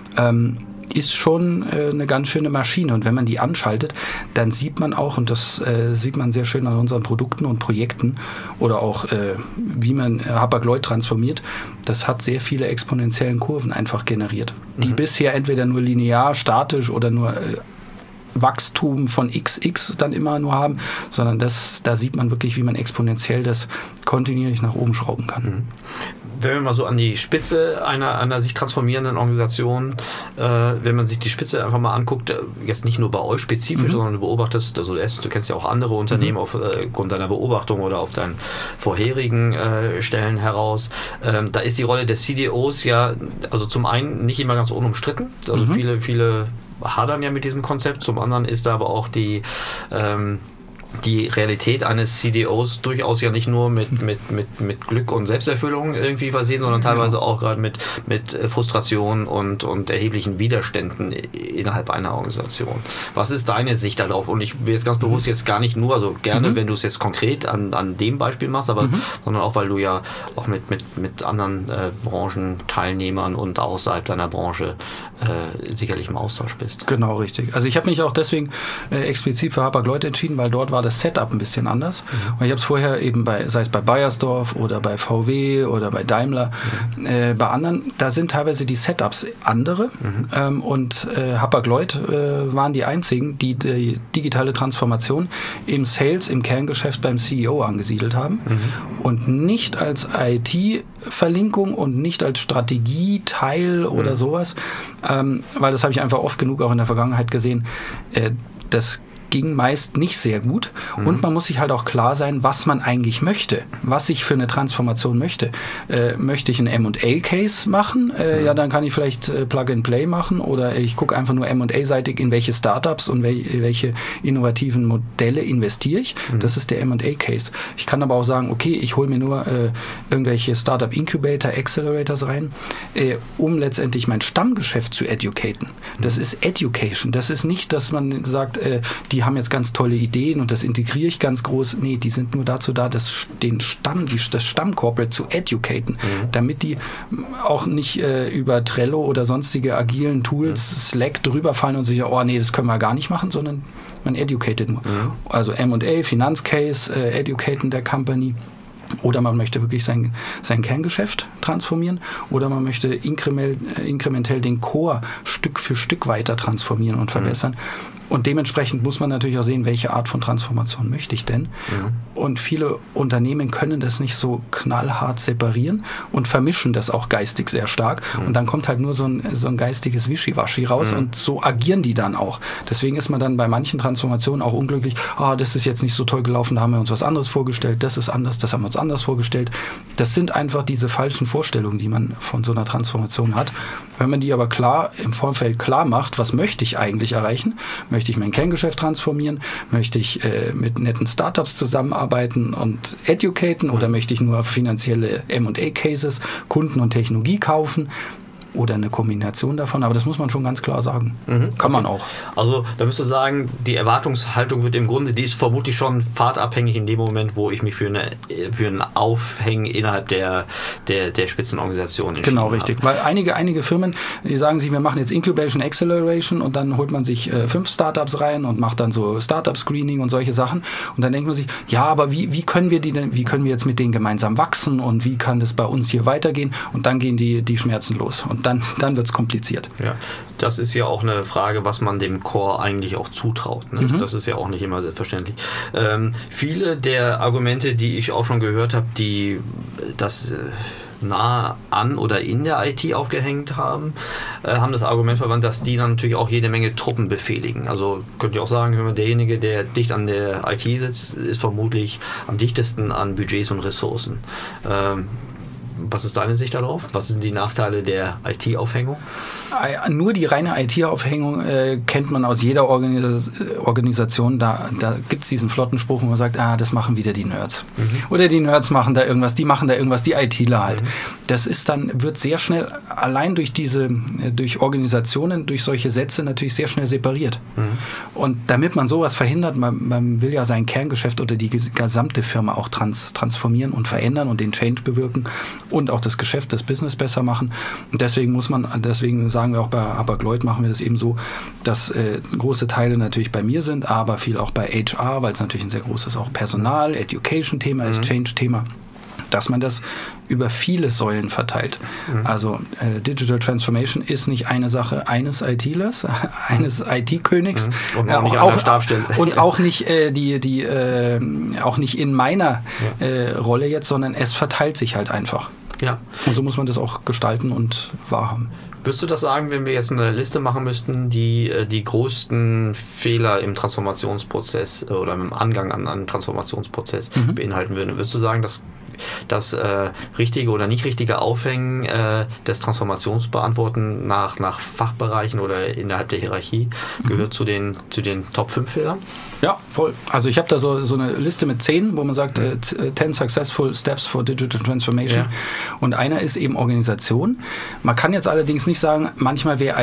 ist schon eine ganz schöne Maschine. Und wenn man die anschaltet, dann sieht man auch, und das sieht man sehr schön an unseren Produkten und Projekten oder auch wie man Hapag-Lloyd transformiert, das hat sehr viele exponentiellen Kurven einfach generiert, die bisher entweder nur linear, statisch oder nur Wachstum von XX dann immer nur haben, sondern da sieht man wirklich, wie man exponentiell das kontinuierlich nach oben schrauben kann. Wenn wir mal so an die Spitze einer sich transformierenden Organisation, wenn man sich die Spitze einfach mal anguckt, jetzt nicht nur bei euch spezifisch, sondern du beobachtest, also du kennst ja auch andere Unternehmen aufgrund deiner Beobachtung oder auf deinen vorherigen Stellen heraus, da ist die Rolle des CDOs ja, also zum einen nicht immer ganz unumstritten, also viele hadern ja mit diesem Konzept, zum anderen ist da aber auch die Realität eines CDOs durchaus ja nicht nur mit Glück und Selbsterfüllung irgendwie versehen, sondern teilweise auch gerade mit Frustration und erheblichen Widerständen innerhalb einer Organisation. Was ist deine Sicht darauf? Und ich will jetzt ganz bewusst jetzt gar nicht nur, also gerne, wenn du es jetzt konkret an dem Beispiel machst, aber sondern auch, weil du ja auch mit anderen Branchenteilnehmern und außerhalb deiner Branche sicherlich im Austausch bist. Genau, richtig. Also ich habe mich auch deswegen explizit für Hapag-Lloyd entschieden, weil dort war das Setup ein bisschen anders. Und ich habe es vorher eben sei es bei Bayersdorf oder bei VW oder bei Daimler, bei anderen, da sind teilweise die Setups andere. Und Hapag-Lloyd waren die einzigen, die digitale Transformation im Sales, im Kerngeschäft beim CEO angesiedelt haben und nicht als IT-Verlinkung und nicht als Strategieteil oder sowas, weil das habe ich einfach oft genug auch in der Vergangenheit gesehen, das ging meist nicht sehr gut und man muss sich halt auch klar sein, was man eigentlich möchte, was ich für eine Transformation möchte. Möchte ich einen M&A-Case machen? Ja, dann kann ich vielleicht Plug-and-Play machen oder ich gucke einfach nur M&A-seitig, in welche Startups und welche innovativen Modelle investiere ich. Das ist der M&A-Case. Ich kann aber auch sagen, okay, ich hole mir nur irgendwelche Startup-Incubator, Accelerators rein, um letztendlich mein Stammgeschäft zu educaten. Das ist Education. Das ist nicht, dass man sagt, die haben jetzt ganz tolle Ideen und das integriere ich ganz groß. Nee, die sind nur dazu da, das Stamm-Corporate zu educaten, damit die auch nicht über Trello oder sonstige agilen Tools, Slack drüber fallen und sich, oh nee, das können wir gar nicht machen, sondern man educated nur. Also M&A, Finanzcase, educaten der Company. Oder man möchte wirklich sein Kerngeschäft transformieren oder man möchte inkrementell den Core Stück für Stück weiter transformieren und verbessern. Und dementsprechend muss man natürlich auch sehen, welche Art von Transformation möchte ich denn. Und viele Unternehmen können das nicht so knallhart separieren und vermischen das auch geistig sehr stark. Und dann kommt halt nur so ein geistiges Wischiwaschi raus und so agieren die dann auch. Deswegen ist man dann bei manchen Transformationen auch unglücklich. Das ist jetzt nicht so toll gelaufen, da haben wir uns was anderes vorgestellt, das ist anders, das haben wir uns anders vorgestellt. Das sind einfach diese falschen Vorstellungen, die man von so einer Transformation hat. Wenn man die aber im Vorfeld klar macht, was möchte ich eigentlich erreichen? Möchte ich mein Kerngeschäft transformieren? Möchte ich mit netten Startups zusammenarbeiten und educaten? Oder möchte ich nur finanzielle M&A-Cases, Kunden und Technologie kaufen? oder eine Kombination davon, aber das muss man schon ganz klar sagen. Kann man auch. Also da müsst du sagen, die Erwartungshaltung wird im Grunde, die ist vermutlich schon fahrtabhängig in dem Moment, wo ich mich für ein Aufhängen innerhalb der Spitzenorganisation entschieden Genau, richtig. habe. Weil einige Firmen, die sagen sich, wir machen jetzt Incubation, Acceleration und dann holt man sich 5 Startups rein und macht dann so Startup-Screening und solche Sachen und dann denkt man sich, ja, aber wie können wir jetzt mit denen gemeinsam wachsen und wie kann das bei uns hier weitergehen und dann gehen die Schmerzen los und dann wird es kompliziert. Ja, das ist ja auch eine Frage, was man dem Core eigentlich auch zutraut. Ne? Das ist ja auch nicht immer selbstverständlich. Viele der Argumente, die ich auch schon gehört habe, die das nah an oder in der IT aufgehängt haben das Argument verwandt, dass die dann natürlich auch jede Menge Truppen befehligen. Also könnt ihr auch sagen, derjenige, der dicht an der IT sitzt, ist vermutlich am dichtesten an Budgets und Ressourcen. Was ist deine Sicht darauf? Was sind die Nachteile der IT-Aufhängung? Nur die reine IT-Aufhängung kennt man aus jeder Organisation. Da gibt es diesen flotten Spruch, wo man sagt, das machen wieder die Nerds. Oder die Nerds machen da irgendwas, die ITler halt. Das wird sehr schnell, allein durch Organisationen, durch solche Sätze natürlich sehr schnell separiert. Und damit man sowas verhindert, man will ja sein Kerngeschäft oder die gesamte Firma auch transformieren und verändern und den Change bewirken und auch das Geschäft, das Business besser machen. Und deswegen sagen wir auch bei Hapag-Lloyd machen wir das eben so, dass große Teile natürlich bei mir sind, aber viel auch bei HR, weil es natürlich ein sehr großes auch Personal, Education-Thema ist, Change-Thema, dass man das über viele Säulen verteilt. Also Digital Transformation ist nicht eine Sache eines ITlers, eines IT-Königs. Und auch nicht an der Stabstelle. Und auch nicht auch nicht in meiner Rolle jetzt, sondern es verteilt sich halt einfach. Ja. Und so muss man das auch gestalten und wahrhaben. Würdest du das sagen, wenn wir jetzt eine Liste machen müssten, die größten Fehler im Transformationsprozess oder im Angang an einen Transformationsprozess beinhalten würden? Würdest du sagen, dass das richtige oder nicht richtige Aufhängen des Transformationsbeantworten nach Fachbereichen oder innerhalb der Hierarchie gehört zu den Top 5 Fehlern? Ja, voll. Also ich habe da so eine Liste mit 10, wo man sagt, 10 Successful Steps for Digital Transformation. Ja. Und einer ist eben Organisation. Man kann jetzt allerdings nicht sagen, manchmal wäre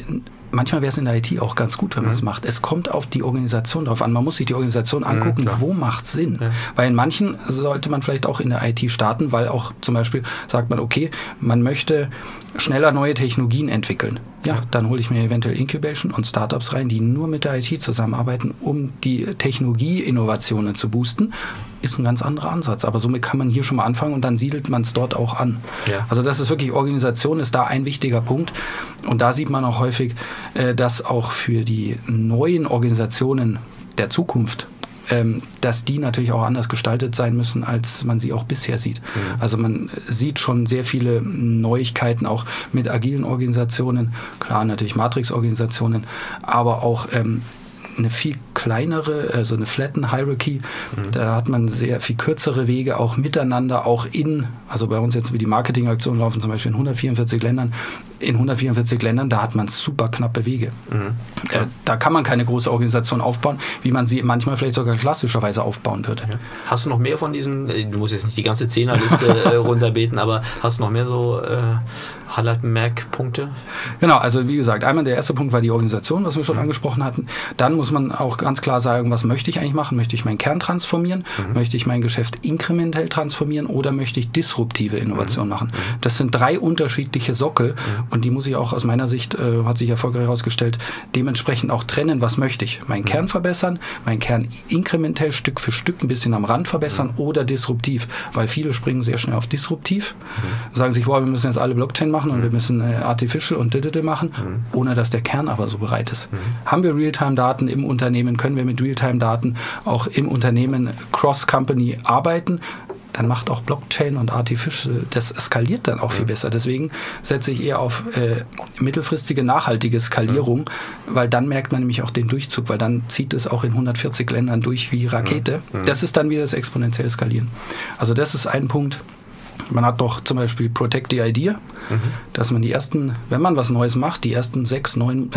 es in der IT auch ganz gut, wenn man es macht. Es kommt auf die Organisation drauf an. Man muss sich die Organisation angucken, wo macht es Sinn. Ja. Weil in manchen sollte man vielleicht auch in der IT starten, weil auch zum Beispiel sagt man, okay, man möchte schneller neue Technologien entwickeln. Ja, dann hole ich mir eventuell Incubation und Startups rein, die nur mit der IT zusammenarbeiten, um die Technologie-Innovationen zu boosten. Ist ein ganz anderer Ansatz. Aber somit kann man hier schon mal anfangen und dann siedelt man es dort auch an. Ja. Also das ist wirklich, Organisation ist da ein wichtiger Punkt. Und da sieht man auch häufig, dass auch für die neuen Organisationen der Zukunft, dass die natürlich auch anders gestaltet sein müssen, als man sie auch bisher sieht. Also man sieht schon sehr viele Neuigkeiten auch mit agilen Organisationen, klar natürlich Matrix-Organisationen, aber auch eine viel kleinere, also eine flatten Hierarchy. Da hat man sehr viel kürzere Wege, auch miteinander, also bei uns jetzt wie die Marketingaktionen laufen zum Beispiel in 144 Ländern. In 144 Ländern, da hat man super knappe Wege. Da kann man keine große Organisation aufbauen, wie man sie manchmal vielleicht sogar klassischerweise aufbauen würde. Ja. Hast du noch mehr von diesen, du musst jetzt nicht die ganze 10er-Liste runterbeten, aber hast du noch mehr so Highlight-Merkpunkte? Genau, also wie gesagt, einmal der erste Punkt war die Organisation, was wir schon angesprochen hatten. Dann muss man auch ganz klar sagen, was möchte ich eigentlich machen? Möchte ich meinen Kern transformieren? Möchte ich mein Geschäft inkrementell transformieren oder möchte ich disruptive Innovation machen? Das sind 3 unterschiedliche Sockel und die muss ich auch aus meiner Sicht, hat sich erfolgreich herausgestellt, dementsprechend auch trennen, was möchte ich? Meinen Kern verbessern, meinen Kern inkrementell Stück für Stück ein bisschen am Rand verbessern oder disruptiv, weil viele springen sehr schnell auf disruptiv, sagen sich, wir müssen jetzt alle Blockchain machen und wir müssen Artificial und Digital machen, ohne dass der Kern aber so bereit ist. Haben wir Realtime-Daten im Unternehmen, können wir mit Realtime-Daten auch im Unternehmen Cross-Company arbeiten, dann macht auch Blockchain und Artificial, das skaliert dann auch viel besser. Deswegen setze ich eher auf mittelfristige, nachhaltige Skalierung, weil dann merkt man nämlich auch den Durchzug, weil dann zieht es auch in 140 Ländern durch wie Rakete. Das ist dann wieder das exponentielle Skalieren. Also das ist ein Punkt. Man hat doch zum Beispiel Protect the Idea, dass man die ersten, wenn man was Neues macht, die ersten 6,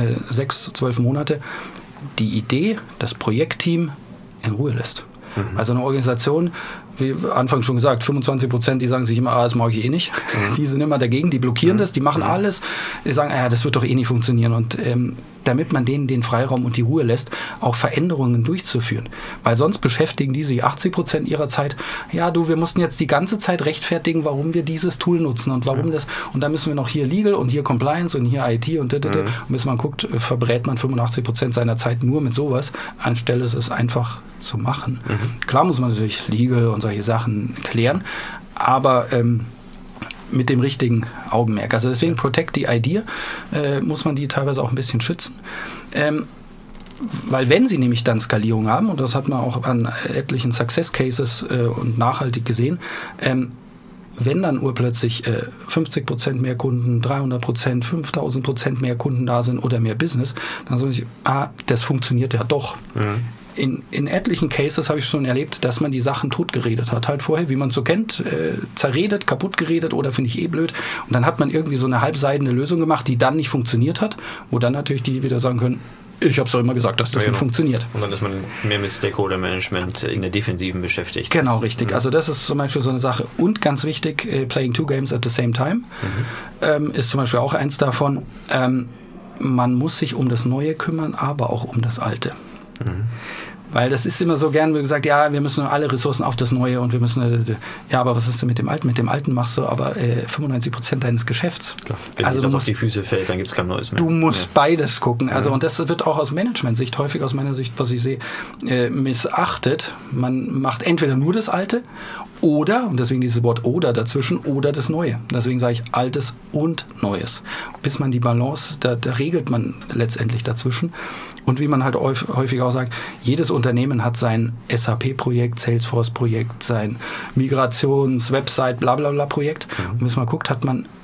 12 Monate die Idee, das Projektteam in Ruhe lässt. Also eine Organisation wie anfangs schon gesagt, 25%, die sagen sich immer, das mag ich eh nicht. Die sind immer dagegen, die blockieren das, die machen alles. Die sagen, das wird doch eh nicht funktionieren. Und damit man denen den Freiraum und die Ruhe lässt, auch Veränderungen durchzuführen. Weil sonst beschäftigen die sich 80% ihrer Zeit, wir mussten jetzt die ganze Zeit rechtfertigen, warum wir dieses Tool nutzen und warum das, und dann müssen wir noch hier Legal und hier Compliance und hier IT und und bis man guckt, verbrät man 85% seiner Zeit nur mit sowas, anstelle es einfach zu machen. Klar muss man natürlich Legal und solche Sachen klären, aber mit dem richtigen Augenmerk. Also deswegen Protect the Idea, muss man die teilweise auch ein bisschen schützen. Weil wenn sie nämlich dann Skalierung haben, und das hat man auch an etlichen Success Cases und nachhaltig gesehen, wenn dann urplötzlich 50% mehr Kunden, 300%, 5000% mehr Kunden da sind oder mehr Business, dann sagen sie, das funktioniert ja doch. In etlichen Cases habe ich schon erlebt, dass man die Sachen totgeredet hat. Halt vorher, wie man es so kennt, zerredet, kaputt geredet oder finde ich blöd. Und dann hat man irgendwie so eine halbseidene Lösung gemacht, die dann nicht funktioniert hat, wo dann natürlich die wieder sagen können, ich habe es doch immer gesagt, dass das nicht funktioniert. Und dann ist man mehr mit Stakeholder-Management in der Defensiven beschäftigt. Genau, richtig. Also das ist zum Beispiel so eine Sache. Und ganz wichtig, playing two games at the same time ist zum Beispiel auch eins davon. Man muss sich um das Neue kümmern, aber auch um das Alte. Weil das ist immer so gern gesagt, wir müssen alle Ressourcen auf das Neue und wir müssen, aber was ist denn mit dem Alten? Mit dem Alten machst du aber 95% deines Geschäfts. Klar. Wenn dir das auf die Füße fällt, dann gibt es kein Neues mehr. Du musst beides gucken. Also und das wird auch aus Management-Sicht, häufig aus meiner Sicht, was ich sehe, missachtet. Man macht entweder nur das Alte oder, und deswegen dieses Wort oder dazwischen, oder das Neue. Deswegen sage ich Altes und Neues. Bis man die Balance, da regelt man letztendlich dazwischen. Und wie man halt häufig auch sagt, jedes Unternehmen hat sein SAP-Projekt, Salesforce-Projekt, sein Migrations-Website, blablabla Projekt. Und bis man guckt, hat man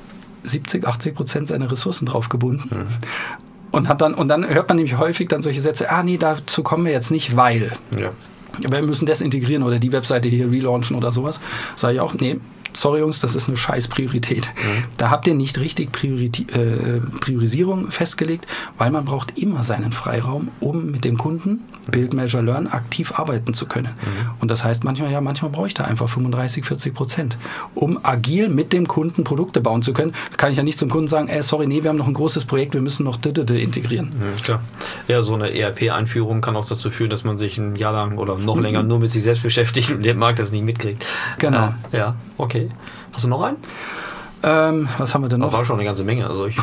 70-80% seiner Ressourcen drauf gebunden. Und dann hört man nämlich häufig dann solche Sätze, dazu kommen wir jetzt nicht, weil. Wir müssen das integrieren oder die Webseite hier relaunchen oder sowas. Sage ich auch, nee, sorry Jungs, das ist eine scheiß Priorität. Da habt ihr nicht richtig Priorisierung festgelegt, weil man braucht immer seinen Freiraum, um mit dem Kunden, Build, Measure, Learn, aktiv arbeiten zu können. Und das heißt manchmal brauche ich da einfach 35-40%, um agil mit dem Kunden Produkte bauen zu können. Da kann ich ja nicht zum Kunden sagen, sorry, nee, wir haben noch ein großes Projekt, wir müssen noch integrieren. Klar. Ja, so eine ERP-Einführung kann auch dazu führen, dass man sich ein Jahr lang oder noch länger nur mit sich selbst beschäftigt und der Markt das nicht mitkriegt. Genau. Ja, okay. Hast du noch einen? Was haben wir denn noch? Das war schon eine ganze Menge. Also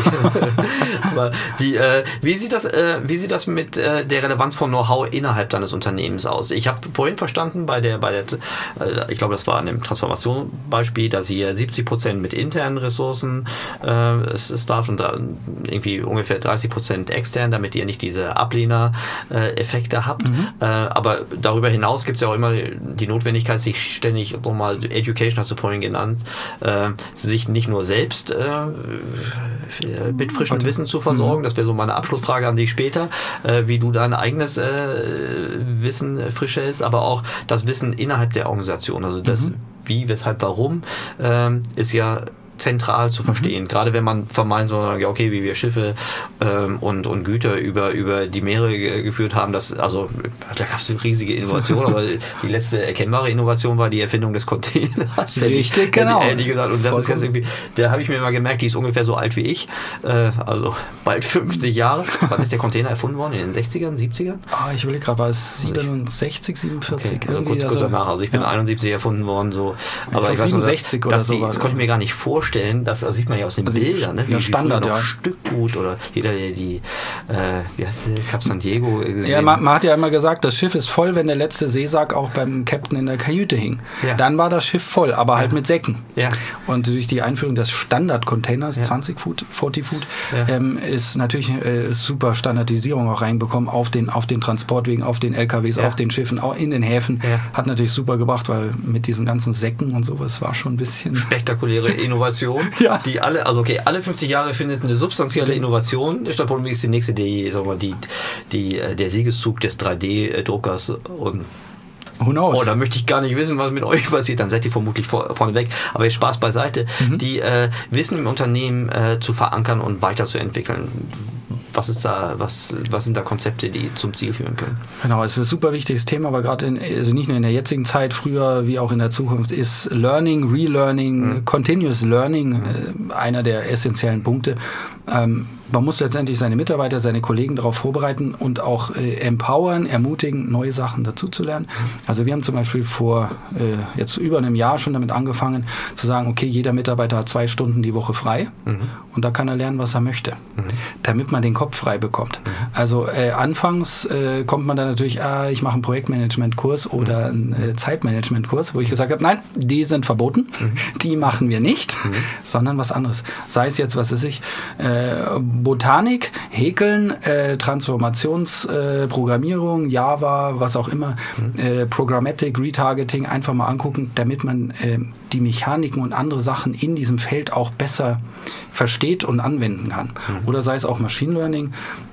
aber wie sieht das mit der Relevanz von Know-how innerhalb deines Unternehmens aus? Ich habe vorhin verstanden ich glaube, das war in dem Transformationsbeispiel, dass ihr 70% mit internen Ressourcen stafft und irgendwie ungefähr 30% extern, damit ihr nicht diese Ablehner-Effekte habt. Aber darüber hinaus gibt es ja auch immer die Notwendigkeit, sich ständig, nochmal Education hast du vorhin genannt, sich nicht nur selbst mit frischem Wissen zu versorgen. Das wäre so meine Abschlussfrage an dich später, wie du dein eigenes Wissen frisch hältst, aber auch das Wissen innerhalb der Organisation. Also das Wie, weshalb, warum ist ja zentral zu verstehen. Gerade wenn man vermeint, okay, wie wir Schiffe und Güter über die Meere geführt haben, da gab es eine riesige Innovation, aber die letzte erkennbare Innovation war die Erfindung des Containers. Richtig, genau. Gesagt. Und das ist jetzt irgendwie, da habe ich mir mal gemerkt, die ist ungefähr so alt wie ich, also bald 50 Jahre. Wann ist der Container erfunden worden? In den 60ern, 70ern? Ich überlege gerade, war es 67, 47? Okay, also kurz danach. Also ich bin 71 erfunden worden, so. Aber ich weiß 67 oder so. Das konnte ich mir gar nicht vorstellen. Das sieht man ja aus den Bildern, ne? Wie Standard, wie Stückgut oder jeder, der die wie heißt die, Cap San Diego gesehen. Ja, man hat ja immer gesagt, das Schiff ist voll, wenn der letzte Seesack auch beim Captain in der Kajüte hing. Ja. Dann war das Schiff voll, aber halt mit Säcken. Ja. Und durch die Einführung des Standard-Containers, 20 Foot, 40 Foot, ist natürlich super Standardisierung auch reinbekommen auf den Transportwegen, auf den LKWs, auf den Schiffen, auch in den Häfen. Ja. Hat natürlich super gebracht, weil mit diesen ganzen Säcken und sowas war schon ein bisschen... Spektakuläre Innovation, die alle 50 Jahre findet eine substanzielle Innovation statt, vor allem ist die nächste, der Siegeszug des 3D-Druckers und Who knows? Da möchte ich gar nicht wissen, was mit euch passiert. Dann seid ihr vermutlich vorne weg. Aber jetzt Spaß beiseite. Die Wissen im Unternehmen zu verankern und weiterzuentwickeln. was sind da Konzepte, die zum Ziel führen können? Genau, es ist ein super wichtiges Thema, aber gerade also nicht nur in der jetzigen Zeit, früher wie auch in der Zukunft, ist Learning, Relearning, Continuous Learning einer der essentiellen Punkte. Man muss letztendlich seine Mitarbeiter, seine Kollegen darauf vorbereiten und auch empowern, ermutigen, neue Sachen dazu zu lernen. Also wir haben zum Beispiel vor jetzt über einem Jahr schon damit angefangen zu sagen, okay, jeder Mitarbeiter hat 2 Stunden die Woche frei und da kann er lernen, was er möchte, damit man den Kopf frei bekommt. Also anfangs kommt man dann natürlich, ich mache einen Projektmanagement-Kurs oder einen Zeitmanagement-Kurs, wo ich gesagt habe, nein, die sind verboten, die machen wir nicht, sondern was anderes. Sei es jetzt, was weiß ich, Botanik, Häkeln, Transformationsprogrammierung, Java, was auch immer, Programmatic, Retargeting, einfach mal angucken, damit man die Mechaniken und andere Sachen in diesem Feld auch besser versteht und anwenden kann. Oder sei es auch Machine Learning,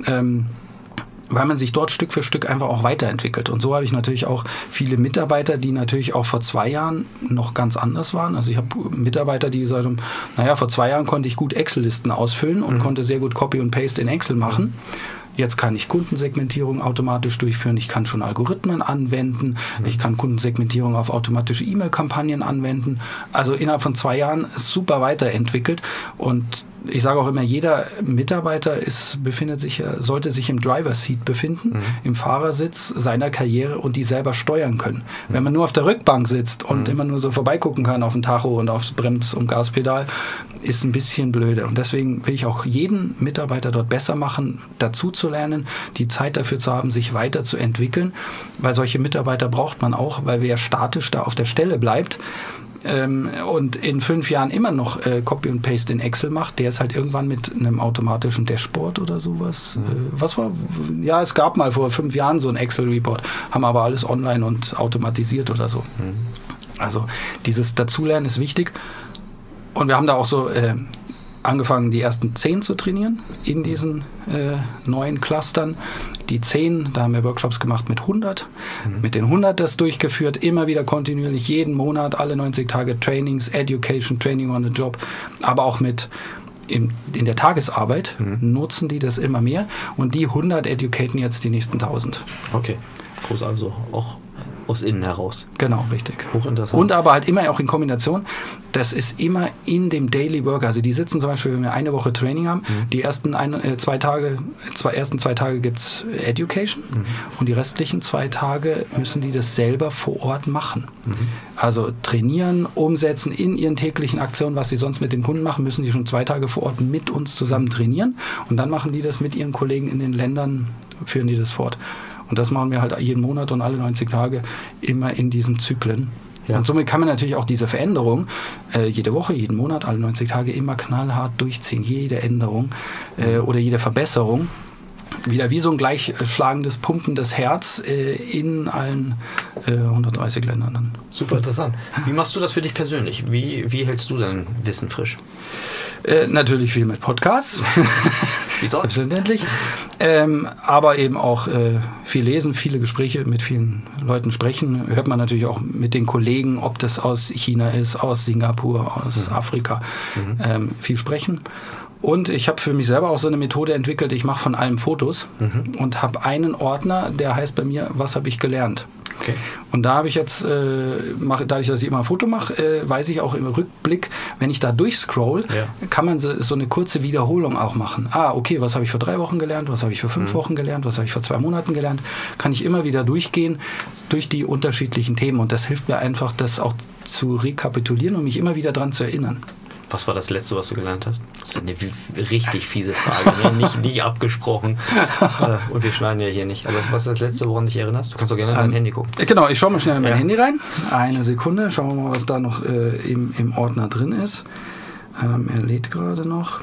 weil man sich dort Stück für Stück einfach auch weiterentwickelt. Und so habe ich natürlich auch viele Mitarbeiter, die natürlich auch vor 2 Jahren noch ganz anders waren. Also ich habe Mitarbeiter, die sagen, vor 2 Jahren konnte ich gut Excel-Listen ausfüllen und konnte sehr gut Copy und Paste in Excel machen. Jetzt kann ich Kundensegmentierung automatisch durchführen, ich kann schon Algorithmen anwenden, ich kann Kundensegmentierung auf automatische E-Mail-Kampagnen anwenden. Also innerhalb von 2 Jahren ist super weiterentwickelt und ich sage auch immer, jeder Mitarbeiter sollte sich im Driver-Seat befinden, im Fahrersitz seiner Karriere und die selber steuern können. Wenn man nur auf der Rückbank sitzt und immer nur so vorbeigucken kann auf den Tacho und aufs Brems- und Gaspedal, ist ein bisschen blöde. Und deswegen will ich auch jeden Mitarbeiter dort besser machen, dazu zu lernen, die Zeit dafür zu haben, sich weiterzuentwickeln, weil solche Mitarbeiter braucht man auch, weil wer statisch da auf der Stelle bleibt, und in 5 Jahren immer noch Copy und Paste in Excel macht, der ist halt irgendwann mit einem automatischen Dashboard oder sowas. Was war? Ja, es gab mal vor 5 Jahren so ein Excel-Report, haben aber alles online und automatisiert oder so. Also dieses Dazulernen ist wichtig. Und wir haben da auch so angefangen, die ersten 10 zu trainieren in diesen neuen Clustern. Die 10, da haben wir Workshops gemacht mit 100. Mit den 100 das durchgeführt, immer wieder kontinuierlich, jeden Monat, alle 90 Tage Trainings, Education, Training on the Job, aber auch mit in der Tagesarbeit nutzen die das immer mehr und die 100 educaten jetzt die nächsten 1000. Okay, groß, also auch aus innen heraus. Genau, richtig. Hochinteressant. Und aber halt immer auch in Kombination, das ist immer in dem Daily Work. Also die sitzen zum Beispiel, wenn wir eine Woche Training haben, die ersten 2 Tage gibt es Education und die restlichen 2 Tage müssen die das selber vor Ort machen. Also trainieren, umsetzen in ihren täglichen Aktionen, was sie sonst mit den Kunden machen, müssen die schon 2 Tage vor Ort mit uns zusammen trainieren und dann machen die das mit ihren Kollegen in den Ländern, führen die das fort. Und das machen wir halt jeden Monat und alle 90 Tage immer in diesen Zyklen. Ja. Und somit kann man natürlich auch diese Veränderung jede Woche, jeden Monat, alle 90 Tage immer knallhart durchziehen. Jede Änderung oder jede Verbesserung. Wieder wie so ein gleichschlagendes, pumpendes Herz in allen 130 Ländern. Dann. Super interessant. Wie machst du das für dich persönlich? Wie hältst du dein Wissen frisch? Natürlich viel mit Podcasts. Wie sonst? Selbstverständlich. Aber eben auch viel lesen, viele Gespräche mit vielen Leuten sprechen. Hört man natürlich auch mit den Kollegen, ob das aus China ist, aus Singapur, aus Afrika. Viel sprechen. Und ich habe für mich selber auch so eine Methode entwickelt, ich mache von allem Fotos und habe einen Ordner, der heißt bei mir, was habe ich gelernt? Okay. Und da habe ich jetzt, dadurch, dass ich immer ein Foto mache, weiß ich auch im Rückblick, wenn ich da durchscroll, kann man so eine kurze Wiederholung auch machen. Okay, was habe ich vor 3 Wochen gelernt, was habe ich vor 5 Wochen gelernt, was habe ich vor 2 Monaten gelernt, kann ich immer wieder durchgehen durch die unterschiedlichen Themen und das hilft mir einfach, das auch zu rekapitulieren und mich immer wieder dran zu erinnern. Was war das Letzte, was du gelernt hast? Das ist eine richtig fiese Frage, ne? nicht abgesprochen. Und wir schneiden ja hier nicht. Aber was ist das Letzte, woran du dich erinnerst? Du kannst doch gerne in dein Handy gucken. Genau, ich schaue mal schnell in mein Handy rein. Eine Sekunde, schauen wir mal, was da noch im Ordner drin ist. Er lädt gerade noch.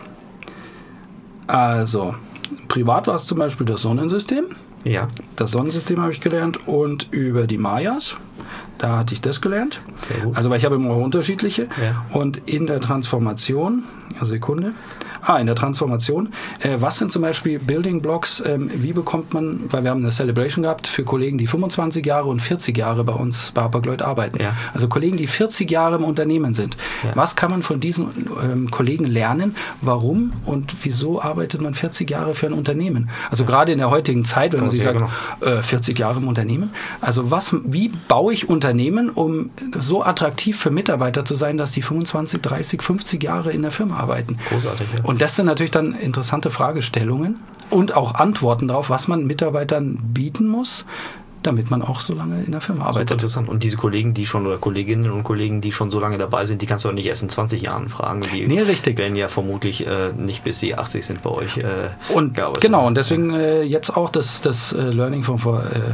Also, privat war es zum Beispiel das Sonnensystem. Ja. Das Sonnensystem habe ich gelernt und über die Mayas. Da hatte ich das gelernt. Sehr gut. Also, weil ich habe immer unterschiedliche. Ja. Und in der Transformation, Sekunde, In der Transformation. Was sind zum Beispiel Building Blocks? Wie bekommt man, weil wir haben eine Celebration gehabt für Kollegen, die 25 Jahre und 40 Jahre bei uns bei Hapag-Lloyd arbeiten. Ja. Also Kollegen, die 40 Jahre im Unternehmen sind. Ja. Was kann man von diesen Kollegen lernen? Warum und wieso arbeitet man 40 Jahre für ein Unternehmen? Also gerade in der heutigen Zeit, wenn man sich sagt, 40 Jahre im Unternehmen. Also wie baue ich Unternehmen, um so attraktiv für Mitarbeiter zu sein, dass die 25, 30, 50 Jahre in der Firma arbeiten? Großartig, ja. Und das sind natürlich dann interessante Fragestellungen und auch Antworten darauf, was man Mitarbeitern bieten muss, damit man auch so lange in der Firma arbeitet. Super interessant. Und diese Kollegen, die schon, oder Kolleginnen und Kollegen, die schon so lange dabei sind, die kannst du auch nicht erst in 20 Jahren fragen. Die richtig. werden ja vermutlich nicht bis sie 80 sind bei euch gearbeitet. Genau, und deswegen jetzt auch das Learning von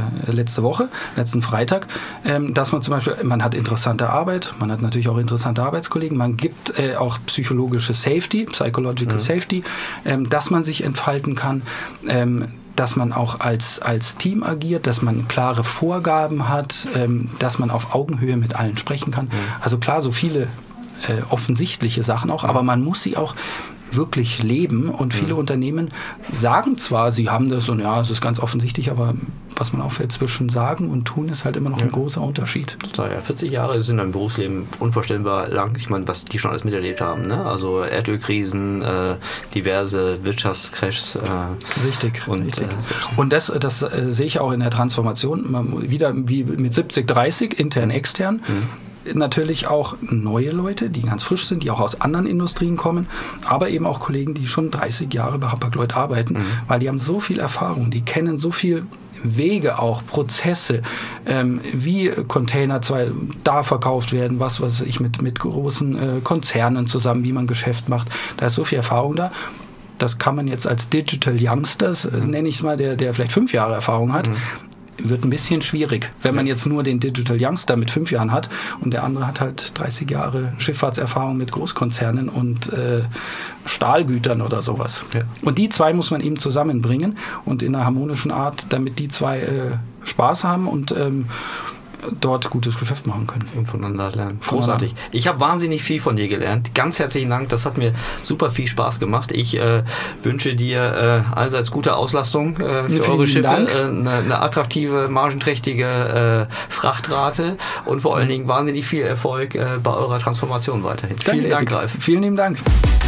letzten Freitag, dass man zum Beispiel, man hat interessante Arbeit, man hat natürlich auch interessante Arbeitskollegen, man gibt auch psychologische Safety, Psychological Safety, dass man sich entfalten kann, dass man auch als Team agiert, dass man klare Vorgaben hat, dass man auf Augenhöhe mit allen sprechen kann. Also klar, so viele offensichtliche Sachen auch, aber man muss sie auch wirklich leben und viele Unternehmen sagen zwar, sie haben das und ja, es ist ganz offensichtlich, aber was man auffällt zwischen sagen und tun, ist halt immer noch ein großer Unterschied. Total, ja. 40 Jahre sind im Berufsleben unvorstellbar lang. Ich meine, was die schon alles miterlebt haben, ne? Also Erdölkrisen, diverse Wirtschaftscrashs. Richtig. Und das sehe ich auch in der Transformation, wieder wie mit 70-30, intern, extern. Natürlich auch neue Leute, die ganz frisch sind, die auch aus anderen Industrien kommen, aber eben auch Kollegen, die schon 30 Jahre bei Hapag-Lloyd arbeiten, weil die haben so viel Erfahrung, die kennen so viel Wege auch, Prozesse, wie Container da verkauft werden, was weiß ich, mit großen Konzernen zusammen, wie man Geschäft macht. Da ist so viel Erfahrung da. Das kann man jetzt als Digital Youngsters, nenne ich es mal, der vielleicht 5 Jahre Erfahrung hat, wird ein bisschen schwierig, wenn man jetzt nur den Digital Youngster mit 5 Jahren hat und der andere hat halt 30 Jahre Schifffahrtserfahrung mit Großkonzernen und Stahlgütern oder sowas. Ja. Und die zwei muss man eben zusammenbringen und in einer harmonischen Art, damit die zwei Spaß haben und dort gutes Geschäft machen können. Und voneinander lernen. Großartig. Ich habe wahnsinnig viel von dir gelernt. Ganz herzlichen Dank. Das hat mir super viel Spaß gemacht. Ich wünsche dir einerseits gute Auslastung für eure Schiffe, eine attraktive, margenträchtige Frachtrate und vor allen Dingen wahnsinnig viel Erfolg bei eurer Transformation weiterhin. Vielen Dank, Ralf. Vielen lieben Dank.